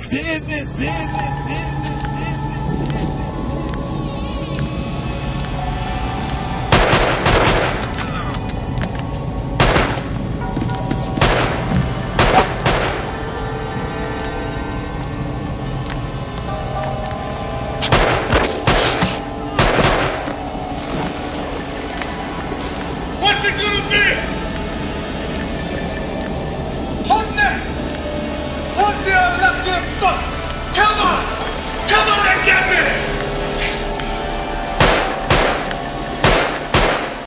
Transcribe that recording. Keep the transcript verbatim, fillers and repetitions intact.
business, business, business, business. What's it gonna be? Hold that! Hold the left fuck! Come on! Come on and get me!